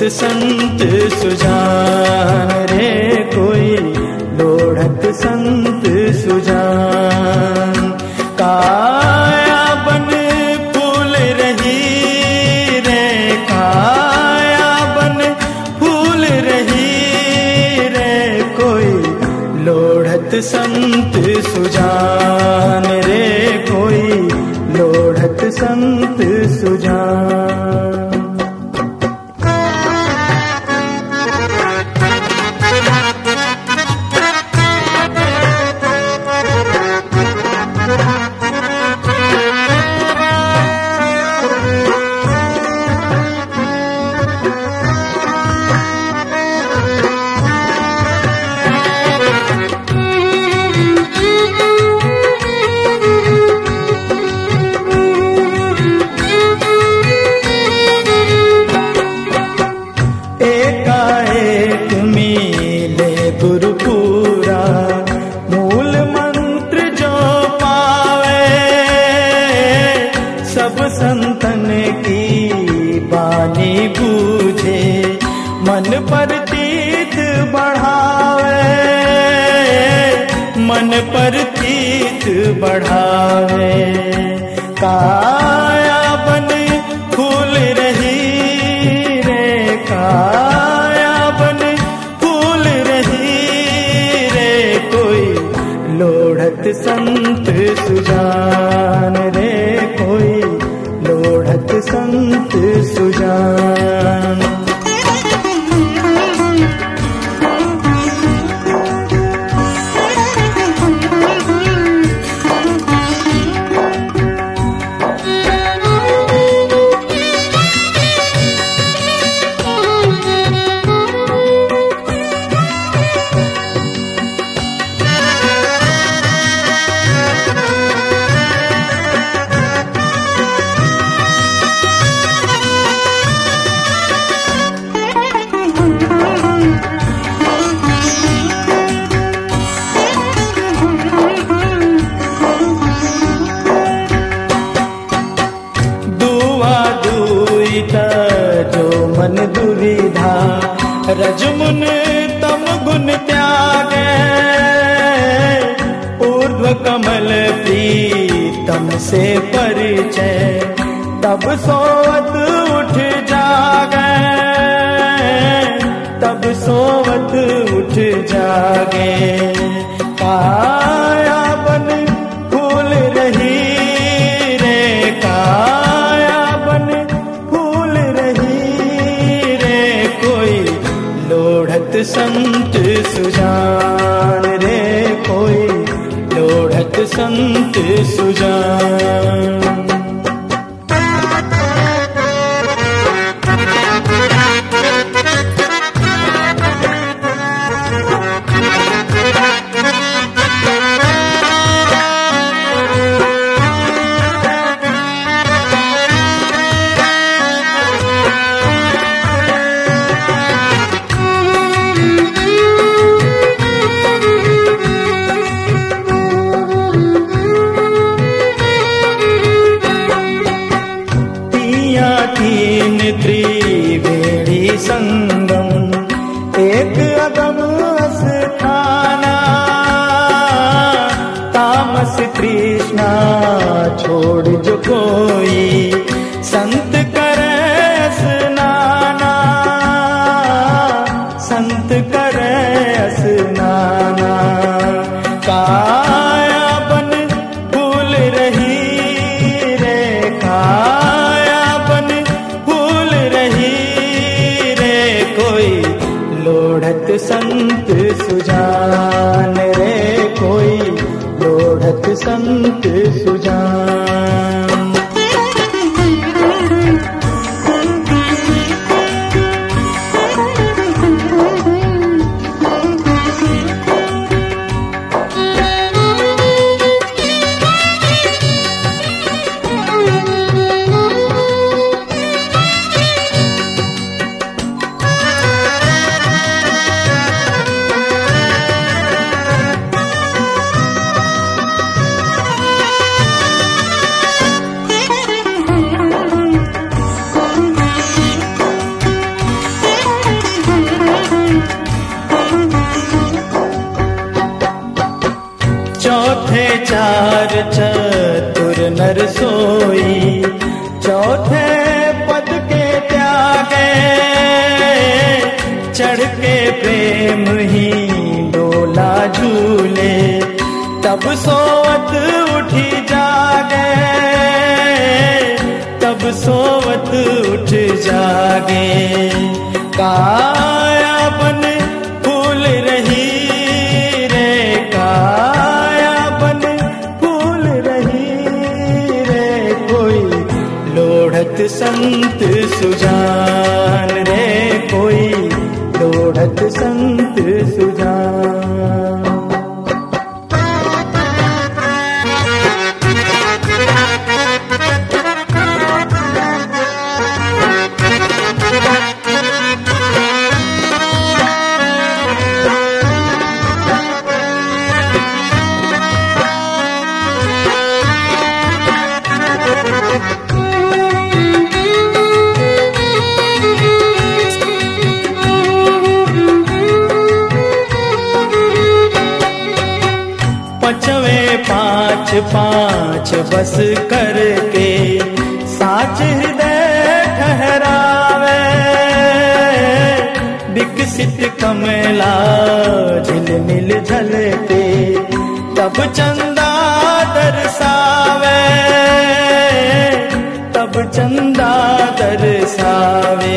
संत सुजान रे कोई लोढ़त संत सुजान। काया बन फूल रही रे, काया बन फूल रही रे कोई लोढ़त संत सुजान रे कोई लोढ़त संत सुजान। गुरुपुरा मूल मंत्र जो पावे, सब संतन की बानी बूझे, मन पर तीत बढ़ावे, मन पर तीत बढ़ावे। काया बन फूल रही रे, काया बन फूल रही रे कोई लोढ़त संत सुजान रे कोई लोढ़त संत सुजान। जो मन दुविधा रजमुन तम गुण त्यागे, ऊर्ध्व कमल प्रीतम से परिचय, तब सोवत उठ जागे, तब सोवत उठ जागे। काया बन फूल रही रे, काया बन फूल रही रे कोई लोढ़त संत सुजान रे कोई लोढ़त संत सुजान। तीन त्रिवेणी संगम एक अगम स्थाना, तामस तृष्णा छोड़ जो कोई संत करे स्नाना, संत करे स्नाना। काया बन फूल रही रे, काया बन फूल रही रे कोई लोढ़त संत सुजान रे कोई लोढ़त संत सुजान। चार चतुर नर सोई, चौथे पद के त्यागे, चढ़ के प्रेम ही डोला झूले, तब सोवत उठी जागे, तब सोवत उठ जागे। काया बन फूल रही रे, काया बन फूल रही रे, कोई लोढ़त संत सुजान रे, कोई लोढ़त संत सुजान। पाँच पाँच बस करके साच हृदय ठहरावे, विकसित कमला झिलमिल झलके, तब चंदा दर्शावे, तब चंदा दर्शावे।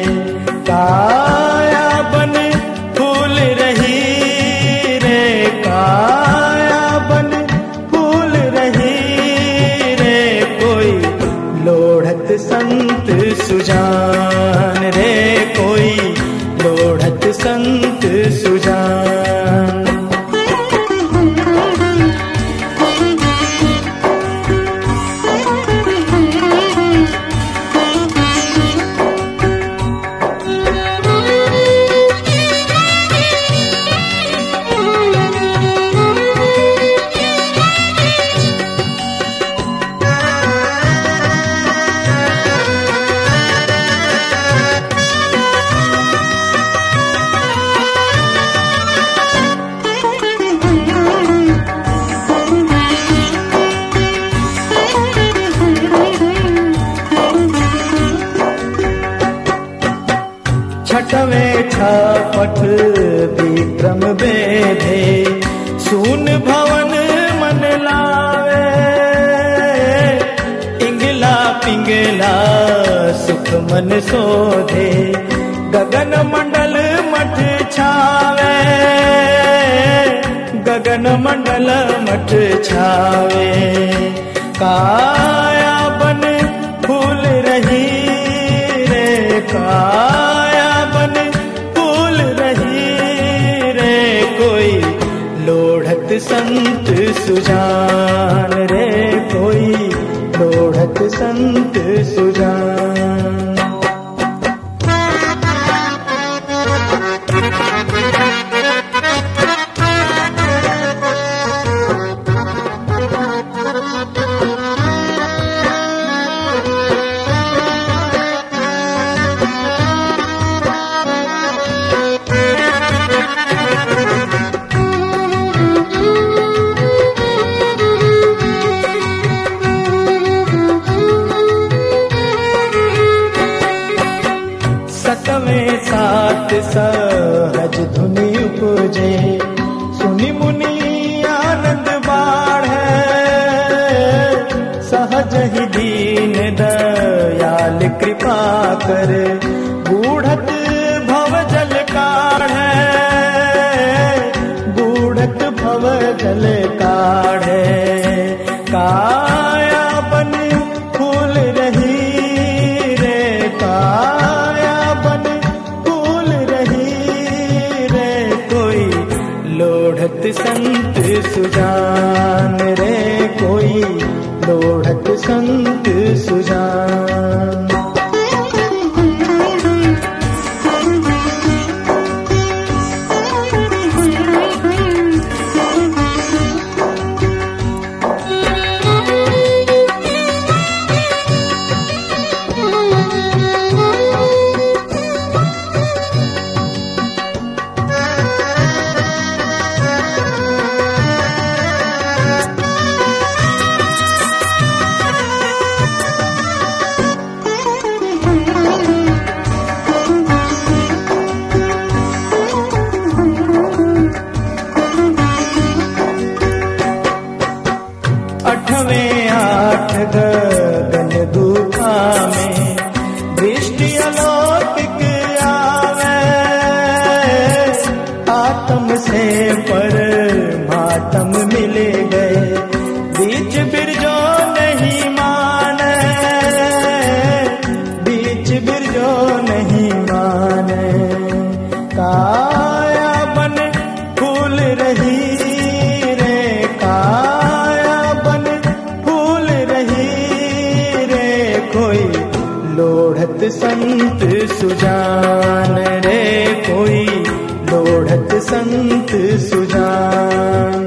काया बन फूल रही रे, काया बन फूल रही रे, कोई लोढ़त संत सुजान रे, कोई लोढ़त संत सुजान। छठवें छपट विक्रम बेधे, सून भवन मन लावे, इंगला पिंगला सुख मन सोधे, गगन मंडल मठ छावे, गगन मंडल मठ छावे। काया बन फूल रही रे, काया बन फूल रही रे, कोई लोढ़त संत सुजान रे, कोई लोढ़त संत सुजान। सात सहज धुनि उपजे, सुनि मुनि आनंद बाढ़े, सहज ही दीन दयाल कृपा कर, बूढ़त भव जल काढ़े, बूढ़त भव जल काढ़े। काया बन फूल रही रे, काया बन फूल रही रे, कोई लोढ़त संत सुजान रे, कोई लोढ़त संत सुजान। हमसे पर मातम मिले गए, बीच बिरजो नहीं माने, बीच बिरजो नहीं माने। काया बन फूल रही रे, काया बन फूल रही रे, कोई लोढ़त संत सुजान रे, कोई लोढ़त संत सुजान।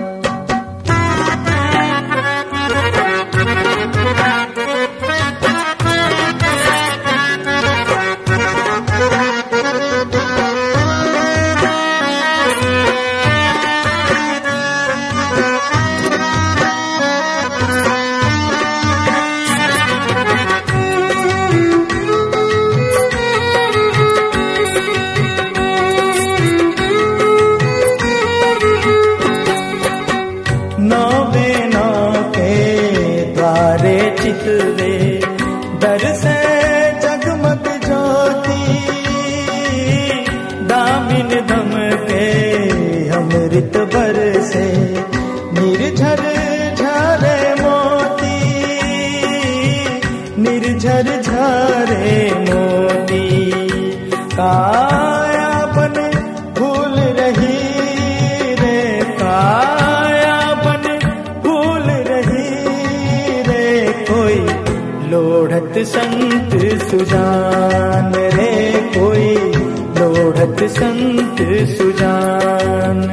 चितवे दर से जगमग ज्योति, दामिन दम के अमृत बरसे, निर्झर झरे मोती, निर्झर झरे मोती। काया बन फूल रही रे, काया बन फूल रही रे, कोई लोढ़त संत सुजान रे, कोई लोढ़त संत सुजान।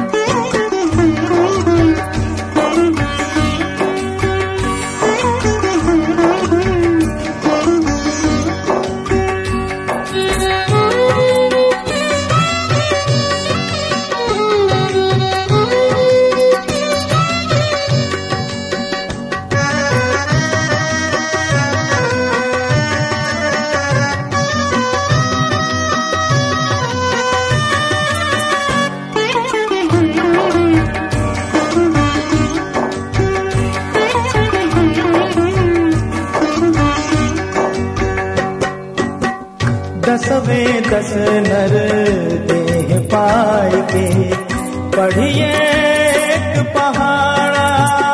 दसवें दस नर देह पाए के, पढ़िए एक पहाड़ा,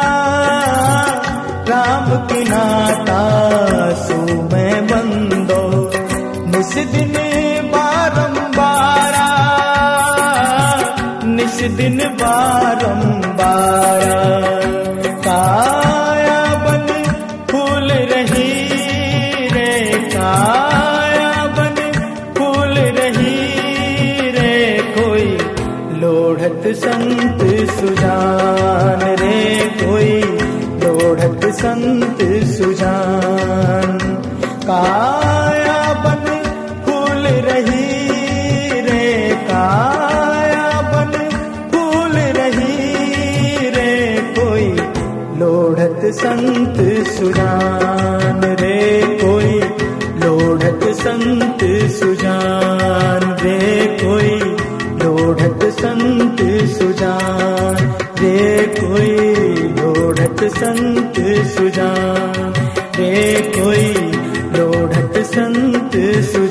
राम की नाता सु में बंदो, निस दिन बारंबारा, निस दिन बारंबारा। काया बन फूल रही रे, काया बन फूल रही रे, कोई लोढ़त संत सुजान रे, कोई लोढ़त संत सुजान। काया बन फूल रही रे, काया बन फूल रही रे, कोई लोढ़त संत सुजान रे, कोई लोढ़त संत सुजान रे, कोई लोढ़त संत सुजान रे, कोई लोढ़त संत सुजान रे, कोई लोढ़त संत सुजान।